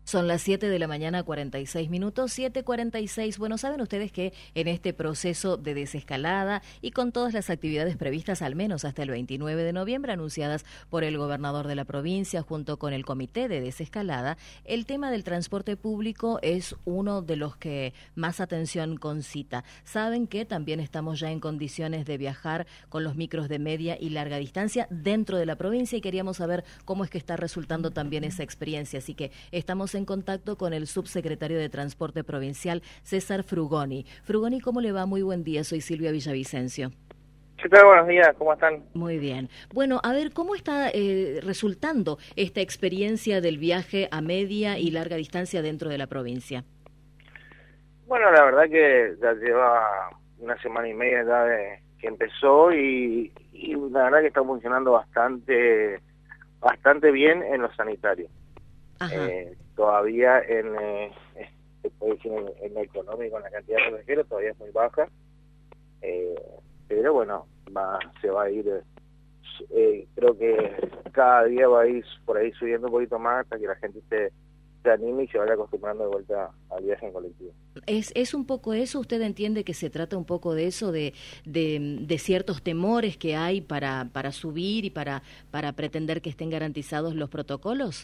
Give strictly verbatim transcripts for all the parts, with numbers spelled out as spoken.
Son las siete de la mañana, cuarenta y seis minutos, siete cuarenta y seis. Bueno, saben ustedes que en este proceso de desescalada y con todas las actividades previstas al menos hasta el veintinueve de noviembre, anunciadas por el gobernador de la provincia junto con el comité de desescalada, el tema del transporte público es uno de los que más atención concita. Saben que también estamos ya en condiciones de viajar con los micros de media y larga distancia dentro de la provincia y queríamos saber cómo es que está resultando también esa experiencia. Así que estamos en contacto con el subsecretario de Transporte Provincial, César Frugoni. Frugoni, ¿cómo le va? Muy buen día, soy Silvia Villavicencio. ¿Qué tal? Buenos días, ¿cómo están? Muy bien. Bueno, a ver, ¿cómo está eh, resultando esta experiencia del viaje a media y larga distancia dentro de la provincia? Bueno, la verdad que ya lleva una semana y media ya de que empezó y, y la verdad que está funcionando bastante, bastante bien en lo sanitario. Eh, todavía en, eh, se puede decir en, en lo económico, en la cantidad de pasajeros todavía es muy baja, eh, pero bueno, va, se va a ir, eh, creo que cada día va a ir por ahí subiendo un poquito más hasta que la gente se, se anime y se vaya acostumbrando de vuelta al viaje en colectivo. ¿Es, es un poco eso? ¿Usted entiende que se trata un poco de eso, de, de, de ciertos temores que hay para, para subir y para, para pretender que estén garantizados los protocolos?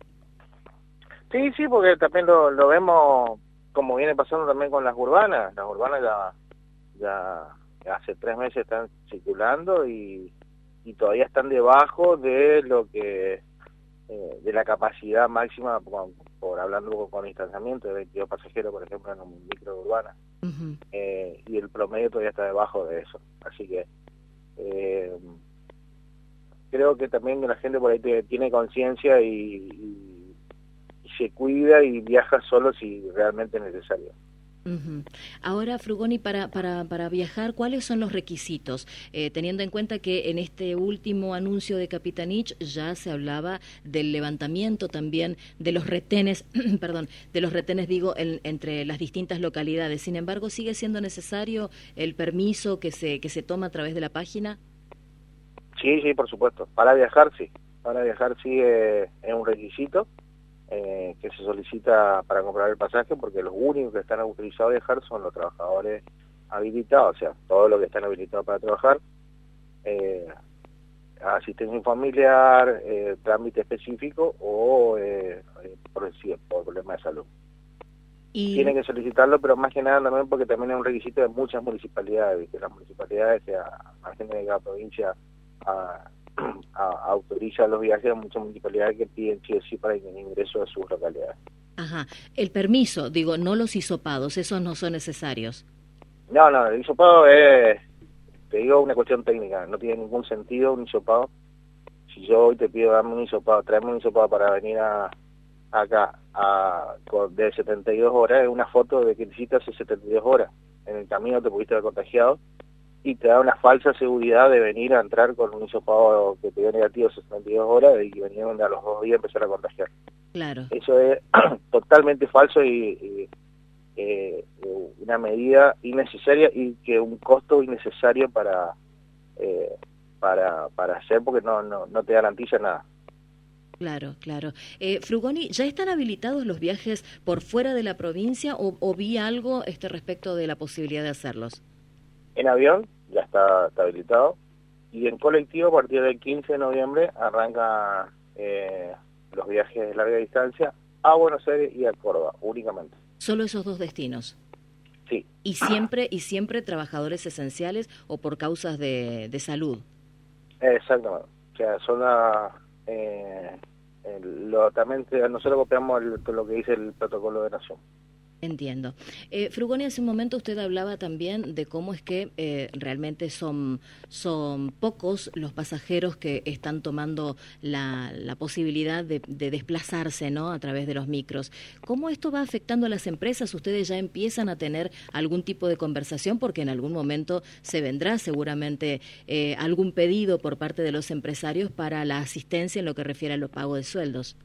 Sí, sí, porque también lo, lo vemos como viene pasando también con las urbanas. Las urbanas ya, ya hace tres meses están circulando y, y todavía están debajo de lo que eh, de la capacidad máxima, por, por hablando con distanciamiento, de veintidós pasajeros, por ejemplo, en un micro urbana. Uh-huh. eh, y el promedio todavía está debajo de eso. Así que eh, creo que también la gente por ahí te, tiene conciencia y, y se cuida y viaja solo si realmente es necesario. Uh-huh. Ahora, Frugoni, para, para, para viajar, ¿cuáles son los requisitos? Eh, teniendo en cuenta que en este último anuncio de Capitanich ya se hablaba del levantamiento también de los retenes, perdón, de los retenes, digo, en, entre las distintas localidades. Sin embargo, ¿sigue siendo necesario el permiso que se, que se toma a través de la página? Sí, sí, por supuesto. Para viajar, sí. Para viajar, sí, eh, es un requisito. Eh, que se solicita para comprar el pasaje, porque los únicos que están autorizados a viajar son los trabajadores habilitados, o sea, todos los que están habilitados para trabajar, eh, asistencia familiar, eh, trámite específico o eh, por, por problemas de salud. Y... tienen que solicitarlo, pero más que nada también porque también es un requisito de muchas municipalidades, que las municipalidades, o sea, la gente de cada provincia a, A, autoriza los viajes a muchas municipalidades que piden sí o sí para el ingreso a sus localidades. Ajá. El permiso, digo, no los hisopados, esos no son necesarios. No, no, el hisopado es, te digo, una cuestión técnica, no tiene ningún sentido un hisopado. Si yo hoy te pido darme un hisopado, traerme un hisopado para venir a acá a, de setenta y dos horas, es una foto de que hiciste hace setenta y dos horas. En el camino te pudiste haber contagiado y te da una falsa seguridad de venir a entrar con un hisopado que te dio negativo setenta y dos horas y venir a los dos días empezar a contagiar. Claro. Eso es totalmente falso y, y eh, una medida innecesaria y que un costo innecesario para eh, para para hacer porque no no no te garantiza nada. Claro, claro. Eh, Frugoni, ¿ya están habilitados los viajes por fuera de la provincia o, o vi algo este respecto de la posibilidad de hacerlos? En avión ya está, está habilitado y en colectivo a partir del quince de noviembre arranca eh, los viajes de larga distancia a Buenos Aires y a Córdoba únicamente. ¿Solo esos dos destinos? Sí. ¿Y siempre y siempre trabajadores esenciales o por causas de, de salud? Exactamente. O sea, son la, eh, el, lo, también nosotros copiamos el, lo que dice el protocolo de Nación. Entiendo. Eh, Frugoni, hace un momento usted hablaba también de cómo es que eh, realmente son, son pocos los pasajeros que están tomando la, la posibilidad de, de desplazarse, ¿no?, a través de los micros. ¿Cómo esto va afectando a las empresas? ¿Ustedes ya empiezan a tener algún tipo de conversación? Porque en algún momento se vendrá seguramente eh, algún pedido por parte de los empresarios para la asistencia en lo que refiere a los pagos de sueldos.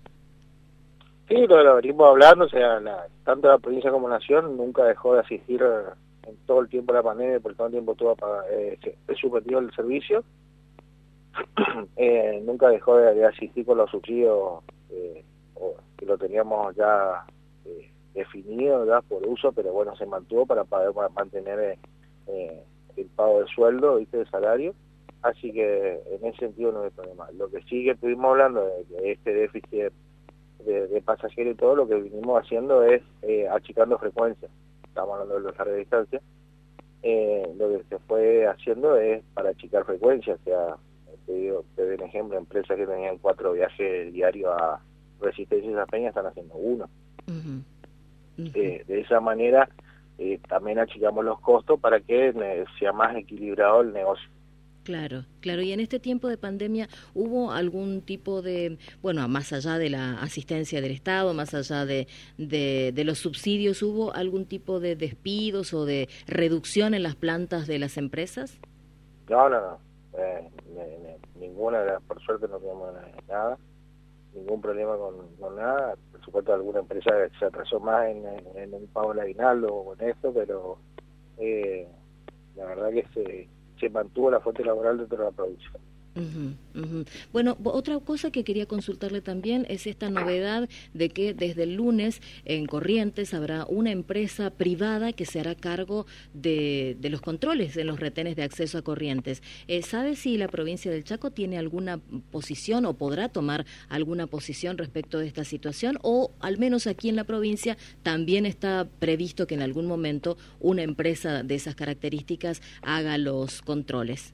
Sí, lo, lo venimos hablando, o sea, la, tanto la provincia como la nación nunca dejó de asistir en todo el tiempo de la pandemia, por todo el tiempo tuvo eh, suspendido el servicio, eh, nunca dejó de, de asistir con los subsidios eh, o, que lo teníamos ya eh, definido ya por uso, pero bueno, se mantuvo para poder mantener eh, eh, el pago de sueldo, ¿viste? De salario, así que en ese sentido no hay problema. Lo que sí que estuvimos hablando de, de este déficit de, de pasajeros y todo, lo que vinimos haciendo es eh, achicando frecuencias, estamos hablando de los largas distancias, eh, lo que se fue haciendo es para achicar frecuencias, o sea, te digo, te doy un ejemplo, empresas que tenían cuatro viajes diarios a Resistencia y Esas Peñas están haciendo uno. Uh-huh. Uh-huh. Eh, de esa manera eh, también achicamos los costos para que eh, sea más equilibrado el negocio. Claro, claro. Y en este tiempo de pandemia, ¿hubo algún tipo de, bueno, más allá de la asistencia del Estado, más allá de, de, de los subsidios, ¿hubo algún tipo de despidos o de reducción en las plantas de las empresas? No, no, no. Eh, ninguna, por suerte no tenemos nada, ningún problema con, con nada. Por supuesto, alguna empresa se atrasó más en, en, en el pago del aguinaldo o en esto, pero eh, la verdad que se, se mantuvo la fuente laboral dentro de la provincia. Uh-huh, uh-huh. Bueno, otra cosa que quería consultarle también es esta novedad de que desde el lunes en Corrientes habrá una empresa privada que se hará cargo de, de los controles en los retenes de acceso a Corrientes. Eh, ¿Sabe si la provincia del Chaco tiene alguna posición o podrá tomar alguna posición respecto de esta situación? O al menos aquí en la provincia también está previsto que en algún momento una empresa de esas características haga los controles.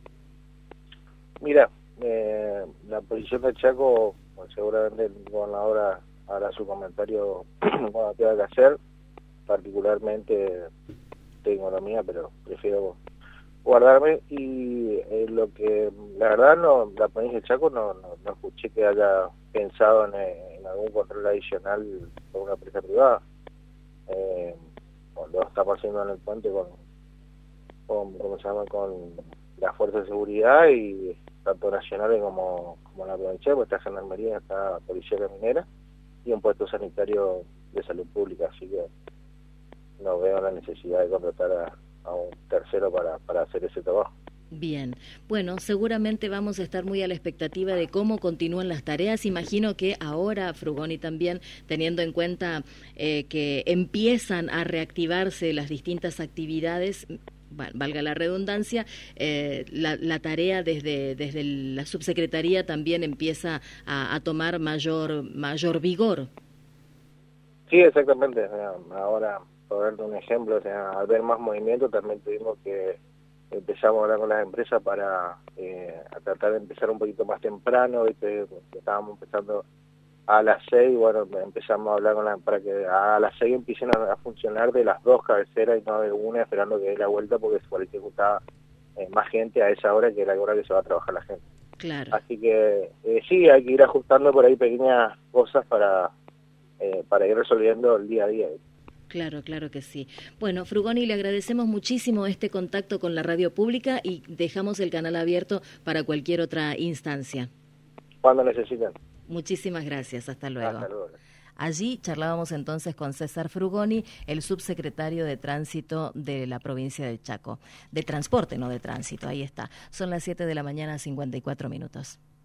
Mira, eh, la posición del Chaco, pues seguramente el gobernador hará su comentario cuando tenga que hacer, particularmente de economía, pero prefiero guardarme. Y eh, lo que, la verdad, no, la provincia del Chaco no, no, no escuché que haya pensado en, en algún control adicional por una empresa privada. Eh, lo estamos haciendo en el puente con, con ¿cómo se llama?, con la fuerza de seguridad, y tanto nacionales como, como la provincia, pues está Gendarmería, está Policía Minera y un puesto sanitario de salud pública, así que no veo la necesidad de contratar a, a un tercero para, para hacer ese trabajo. Bien, bueno, seguramente vamos a estar muy a la expectativa de cómo continúan las tareas. Imagino que ahora, Frugoni, también teniendo en cuenta eh, que empiezan a reactivarse las distintas actividades, valga la redundancia, eh, la, la tarea desde, desde la subsecretaría también empieza a, a tomar mayor mayor vigor. Sí, exactamente. O sea, ahora, por darte un ejemplo, o sea, al ver más movimiento también tuvimos que empezamos a hablar con las empresas para eh, a tratar de empezar un poquito más temprano, ¿viste? Estábamos empezando a las seis, bueno, empezamos a hablar con la, para que a las seis empiecen a, a funcionar de las dos cabeceras y no de una, esperando que dé la vuelta, porque se puede ejecutar eh, más gente a esa hora que es la hora que se va a trabajar la gente. Claro. Así que eh, sí, hay que ir ajustando por ahí pequeñas cosas para, eh, para ir resolviendo el día a día. Claro, claro que sí. Bueno, Frugoni, le agradecemos muchísimo este contacto con la radio pública y dejamos el canal abierto para cualquier otra instancia. Cuando necesiten. Muchísimas gracias, hasta luego. Hasta luego. Allí charlábamos entonces con César Frugoni, el subsecretario de Tránsito de la provincia de Chaco. De transporte, no de tránsito, ahí está. Son las siete de la mañana, cincuenta y cuatro minutos.